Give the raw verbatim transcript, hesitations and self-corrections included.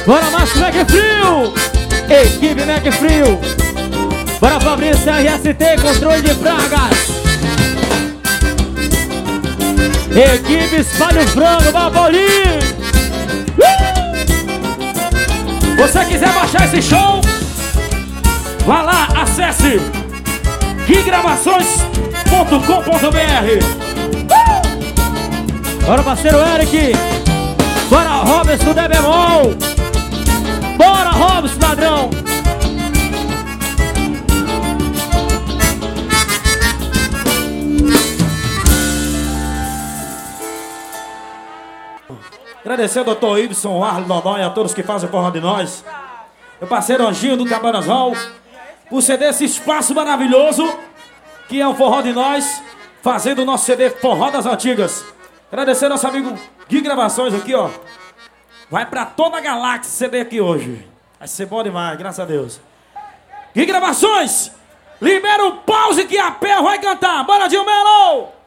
Bora, Márcio Mac Frio! Equipe Mac Frio! Bora, Fabrício R S T, controle de pragas! Equipe Espalha o Frango, Babolim! Uh! Você quiser baixar esse show? Vá lá, acesse gui gravações ponto com ponto br. uh! Bora, parceiro Eric! Bora, Robson de bemol! Bora, Robson, ladrão! Agradecer ao doutor Ibson, Arlo Dodói, a todos que fazem forró de nós. Meu parceiro Anjinho do Cabanas Hall, por ceder esse espaço maravilhoso que é o Forró de Nós, fazendo o nosso C D Forró das Antigas. Agradecer ao nosso amigo Gui Gravações aqui, ó. Vai pra toda a galáxia C D aqui hoje. Vai ser bom demais, graças a Deus. Gui Gravações, libera o pause que a pé vai cantar. Bora, Gilmelo!